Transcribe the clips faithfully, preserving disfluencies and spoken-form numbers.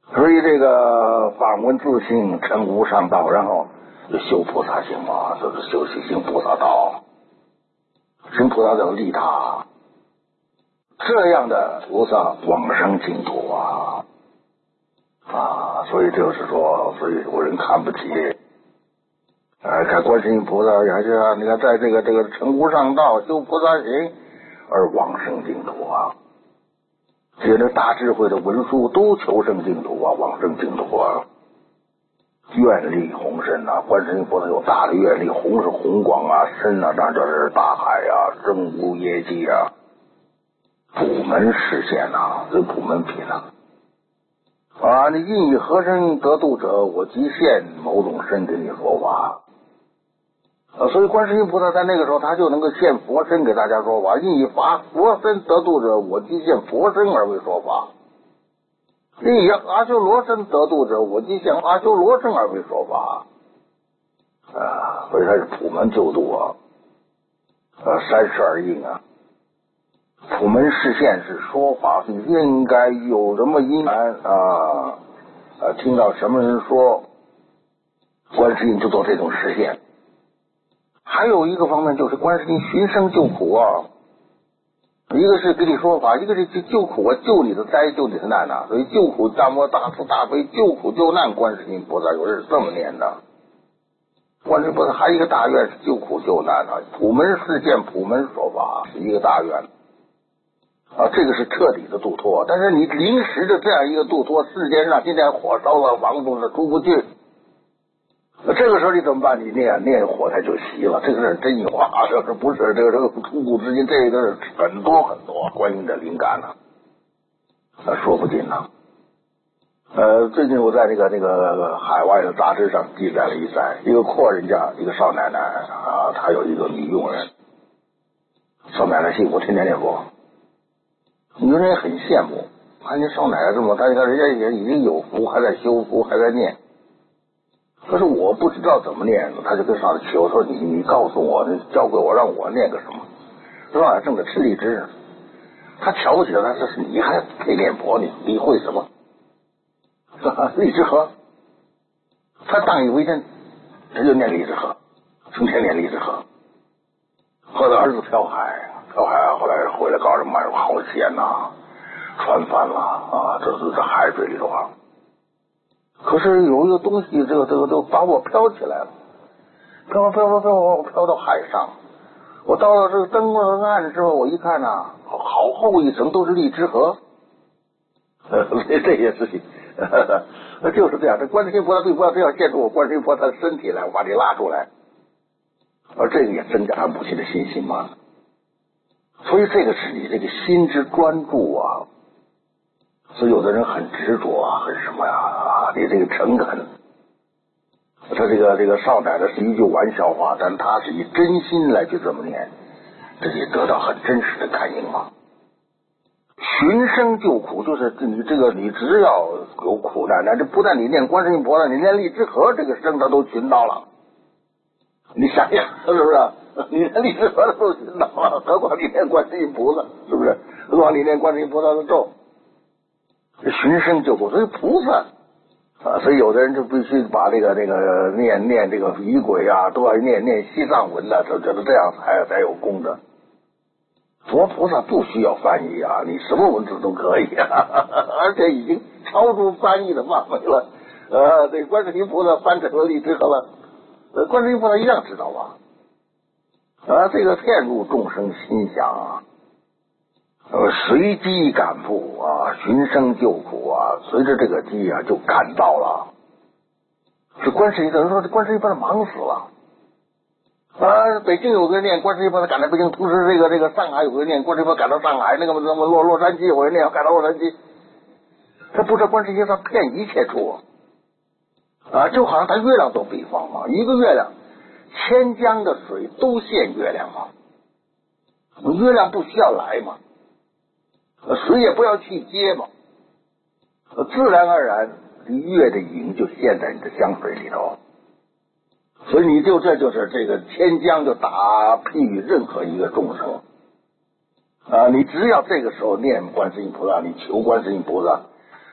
所以这个反闻自性，成无上道，然后修菩萨行嘛，就是修习行菩萨道，行菩萨道利他，这样的菩萨往生净土啊啊！所以就是说，所以有人看不起，哎，看观世音菩萨还是啊，你看在这个这个成无上道修菩萨行而往生净土啊。这些大智慧的文殊都求生净土啊，往生净土啊，愿力宏深啊！观世音菩萨有大的愿力，宏是宏广啊，深啊，那就是大海啊，深无业际啊，普门示现啊，这普门品啊！啊，你应以何身得度者，我即现某种身给你说法。啊，所以观世音菩萨在那个时候，他就能够现佛身给大家说法。应以法佛身得度者，我即现佛身而为说法；应以阿修罗身得度者，我即现阿修罗身而为说法。啊，所以他是普门救度啊，啊，三十二应啊。普门示现是说法，是应该有什么因缘啊啊，听到什么人说，观世音就做这种示现。还有一个方面就是观世音寻声救苦啊，一个是给你说法，一个是救苦啊，救你的灾，救你的难啊。所以救苦大摩大慈大悲，救苦救难，观世音菩萨有人是这么念的。观世音菩萨还有一个大愿是救苦救难啊，普门示现，普门说法是一个大愿啊，这个是彻底的度脱。但是你临时的这样一个度脱，世间上今天火烧了，王都是出不去。那这个时候你怎么办？你念念火它就熄了，这个是真话，这是不是这个这个出古至今，这个是很多很多观音的灵感呢、啊，说不尽呢。呃，最近我在那个那个海外的杂志上记载了一载，一个阔人家一个少奶奶啊，她有一个女佣人，少奶奶幸福，天天念佛，女人也很羡慕，看见少奶奶这么，她看人家也已经有福，还在修福，还在念。可是我不知道怎么念，他就跟上头求说：“你你告诉我，你教给我，让我念个什么？”是吧？正在吃荔枝，他瞧不起他，这是你还配念佛？你你会什么？荔枝河，他当以为真，他就念荔枝河，成天念荔枝河。后来儿子跳海，跳海后来回来告诉妈，好险呐，船翻了啊，这是在海水里头啊。可是有一个东西，这个这个都把我飘起来了，飘飘飘飘，我飘到海上。我到了这个登陆岸之后，我一看呐、啊，好厚一层都是荔枝核。这这些事情，就是这样。这观世音菩萨并不要这样借助我观世音菩萨的身体来，我把你拉出来，而这个也增加他母亲的信心嘛。所以这个是你这个心之专注啊。所以有的人很执着啊，很什么呀啊，你这个诚恳。他这个这个少奶奶是一句玩笑话，但他是以真心来去这么念，这也得到很真实的感应嘛。寻声救苦，就是你这个你只要有苦难，那这不但你念观世音菩萨，你念荔枝河这个声他都寻到了。你想想是不是？你念荔枝河都寻到了，何况你念观世音菩萨，是不是？何况你念观世音菩萨的咒。寻声救苦，所以菩萨啊，所以有的人就必须把这个这个念念这个仪轨啊，都要念念西藏文的，就觉得这样才才有功德。佛菩萨不需要翻译啊，你什么文字都可以啊，而且已经超出翻译的范围了。呃，这观世音菩萨翻成了荔枝河了，呃，观世音菩萨一样知道吧？啊，这个遍入众生心想啊。呃，随机感悟啊，寻声救苦啊，随着这个机啊，就赶到了。这观世音，有人说这观世音菩萨忙死了啊！北京有个人念观世音菩萨赶到北京，同时这个这个上海有个人念观世音菩萨赶到上海，那个什么洛洛杉矶有人念赶到洛杉矶。他不知道观世音菩萨骗一切处啊，就好像他月亮做比方嘛，一个月亮，千江的水都现月亮嘛，月亮不需要来嘛。水也不要去接嘛，自然而然月的影就现在你的江水里头，所以你就这就是这个千江就打譬喻任何一个众生啊，你只要这个时候念观世音菩萨，你求观世音菩萨，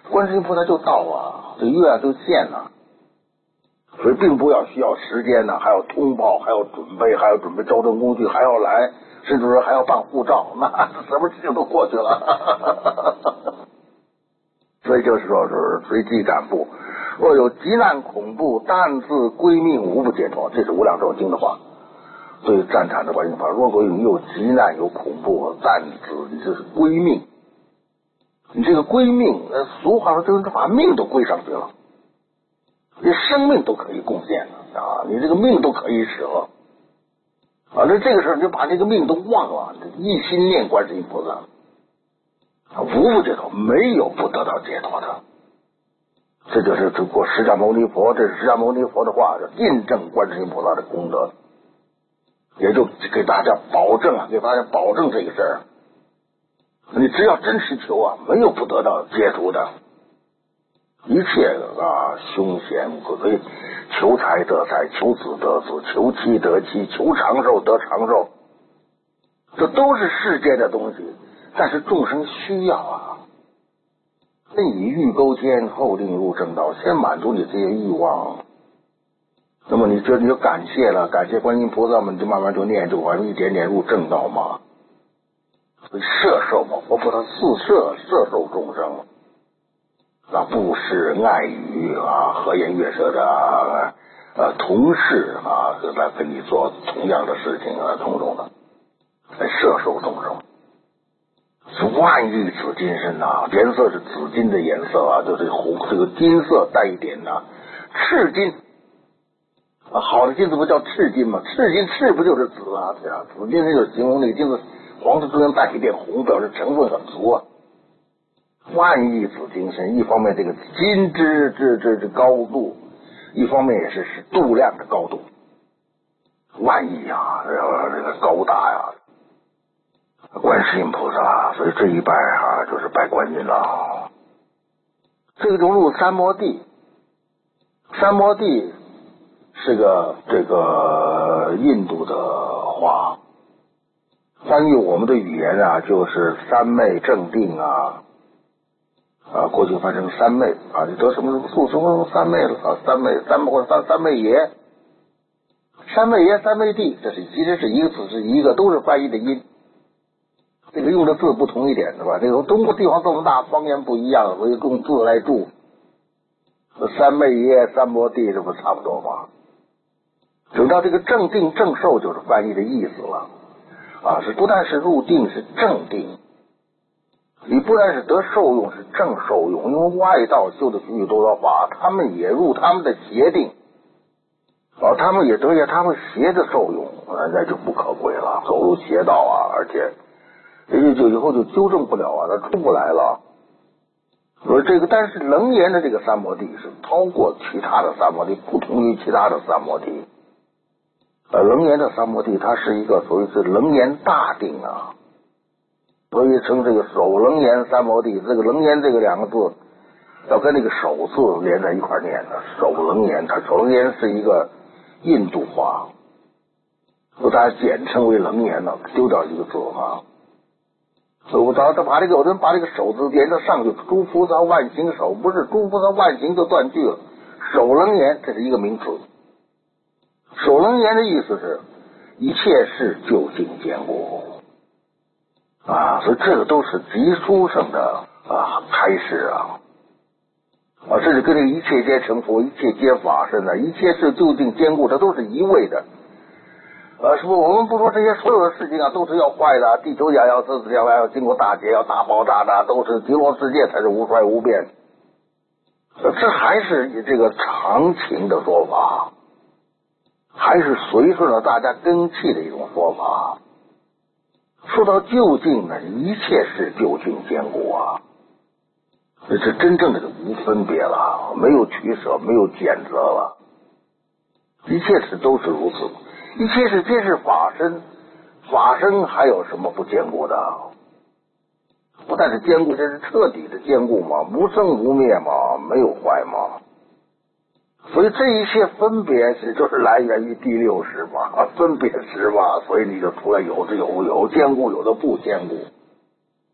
观世音菩萨就到啊，这月亮就现了。所以并不要需要时间呢，还要通报，还要准备，还要准备交通工具，还要来，甚至说还要办护照，那什么事情都过去了。所以就是说是随机赶步，若有急难恐怖，但自归命，无不解脱。这是无量寿经的话。对战场的观音菩萨，如果你有急难有恐怖，但自你这是归命。你这个归命，俗话说就是把命都归上去了。你生命都可以贡献了啊！你这个命都可以舍啊！那这个时候你就把这个命都忘了，一心念观世音菩萨，无不解脱，没有不得到解脱的。这就是通过释迦牟尼佛，这是释迦牟尼佛的话，印证观世音菩萨的功德，也就给大家保证啊，给大家保证这个事儿。你只要真实求啊，没有不得到解除的。一切啊，凶险可以求财得财，求子得子，求妻得妻，求长寿得长寿，这都是世界的东西，但是众生需要啊。先以欲勾牵，后令入正道，先满足你这些欲望。那么你这你就感谢了，感谢观音菩萨们，就慢慢就念就完，一点点入正道嘛。摄受嘛，佛菩萨四摄摄受众生。啊，布施、爱语啊，和颜悦色的啊，呃，同事啊，来跟你做同样的事情啊，种种的，来摄受众生。是万亿紫金身呐，颜色是紫金的颜色啊，就是红这个金色带一点呐，赤金啊，好的金子不叫赤金吗？赤金赤不就是紫啊？对啊，紫金就是形容那个金子黄色中间带一点红，表示成分很足啊。万亿紫金身，一方面这个金之之之之高度，一方面也是是度量的高度。万亿啊，这个这个高大呀，观世音菩萨，所以这一拜啊，就是拜观音了。这个融入三摩地，三摩地是个这个印度的话，翻译我们的语言啊，就是三昧正定啊。啊，过去翻成三昧啊，你得什么什么素什么什么三昧了啊，三昧三或者三三昧耶，三昧耶三昧地，这是其实是一个字是一个，都是翻译的音，这个用的字不同一点是吧？这个中国地方这么大，方言不一样，所以用字来注。三昧耶三摩地，这不差不多吗？等到这个正定正受，就是翻译的意思了啊，是不但是入定，是正定。你不但是得受用，是正受用，因为外道修的许许多多法，他们也入他们的邪定，啊，他们也得些他们邪的受用，那就不可贵了，走入邪道啊，而且这就以后就纠正不了啊，他出不来了。所以这个，但是楞严的这个三摩地是超过其他的三摩地，不同于其他的三摩地。呃，楞严的三摩地，它是一个所谓是楞严大定啊。所以称这个首楞严三摩地，这个楞严这个两个字要跟那个首字连在一块念的。首楞严，它首楞严是一个印度话，所以大家简称为楞严了，丢掉一个字啊。所以我找他把这个有人把这个首字连着上去，诸菩萨万行首，不是诸菩萨万行就断句了。首楞严这是一个名词，首楞严的意思是一切事究竟坚固。啊，所以这个都是极殊胜的啊开示啊，啊，这是跟这个一切皆成佛，一切皆法身的，一切事究竟坚固，这都是一味的。呃，是不？我们不说这些所有的事情啊，都是要坏的，地球也要自此将来要经过大劫，要大爆炸的，都是极乐世界才是无衰无变。这还是以这个常情的说法，还是随顺了大家根气的一种说法。说到究竟呢，一切是究竟坚固啊，这是真正的无分别了，没有取舍，没有拣择了，一切事都是如此，一切事皆是法身，法身还有什么不坚固的？不但是坚固，这是彻底的坚固嘛，无生无灭嘛，没有坏嘛。所以这一切分别是就是来源于第六识嘛，分别识嘛，所以你就出来有的有有坚固，有的不坚固。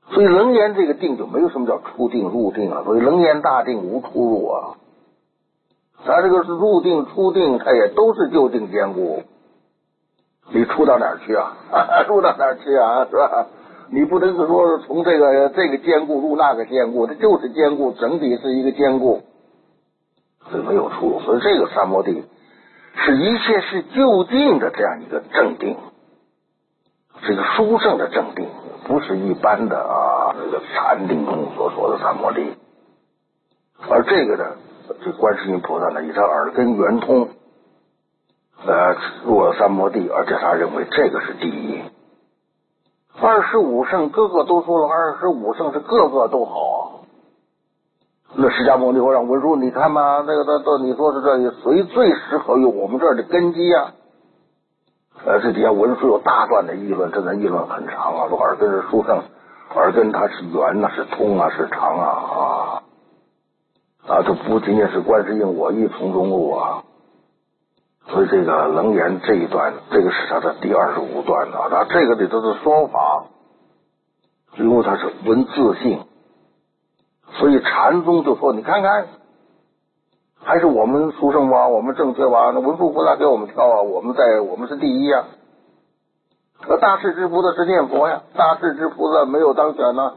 所以楞严这个定就没有什么叫出定入定啊，所以楞严大定无出入啊。它这个是入定出定，它也都是就定兼顾。你出到哪儿去啊？入到哪儿去啊？是吧？你不能是说从这个这个兼顾入那个兼顾，它就是兼顾，整体是一个兼顾，所以没有出入。所以这个三摩地是一切是就近的这样一个正定，是一个殊胜的正定，不是一般的啊这个禅定中所说的三摩地。而这个呢，这观世音菩萨呢，以他耳根圆通，呃，入了三摩地，而且他认为这个是第一。二十五圣个个都说了，二十五圣是个个都好。那释迦牟尼佛让文殊，你看嘛，这个这这，你说是这谁最适合于我们这儿的根基啊？呃，这底下文殊有大段的议论，这个议论很长啊，说耳根是殊胜，耳根它是圆啊，是通啊，是长啊啊。啊，这不仅仅是观世音我亦从中入啊，所以这个楞严这一段，这个是它的第二十五段啊。它这个里头的说法，因为它是文字性，所以禅宗就说，你看看，还是我们殊胜吧，我们正确吧？那文殊菩萨给我们挑啊，我们在我们是第一啊。那大势至菩萨是念佛呀，大势至菩萨没有当选呢。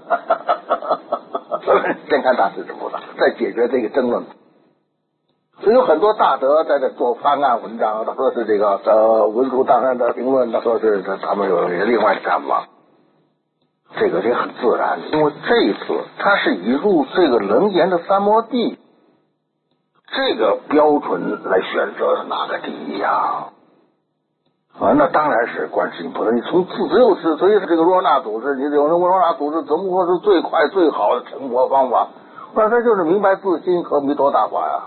先看大势至菩萨，再解决这个争论。所以有很多大德在这做翻案文章，他说是这个呃文殊当然的评论，他说是他们有另外的看法。这个也很自然，因为这一次他是以入这个楞严的三摩地这个标准来选择哪个第一呀？啊，那当然是观世音菩萨。你从自只有是，所以这个若那祖师，你有人问若那祖师怎么说是最快最好的成佛方法？那他就是明白自心和弥陀大法呀。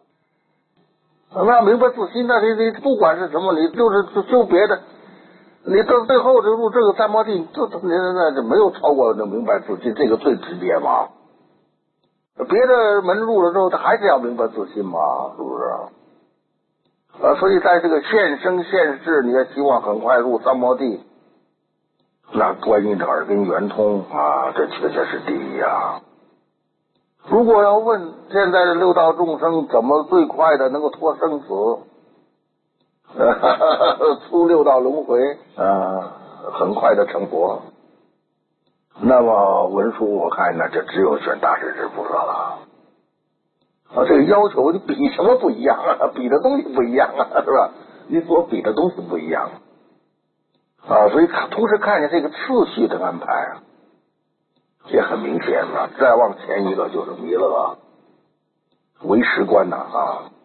那明白自心，那你你不管是什么，你就是修别的，你到最后就入这个三摩地，这你那就没有超过那明白自心，这个最直接嘛。别的门入了之后，他还是要明白自心嘛，是不是？啊，所以在这个现生现世，你也希望很快入三摩地，那观音的耳根圆通啊，这确确是第一啊。如果要问现在的六道众生怎么最快的能够脱生死，出六道轮回，啊，很快的成佛，那么文殊我看呢，就只有选大势至菩萨了。啊，这个要求你比什么不一样啊？比的东西不一样啊，是吧？你所比的东西不一样啊，所以同时看见这个次序的安排啊，也很明显了。再往前一个就是弥勒唯识观呐啊。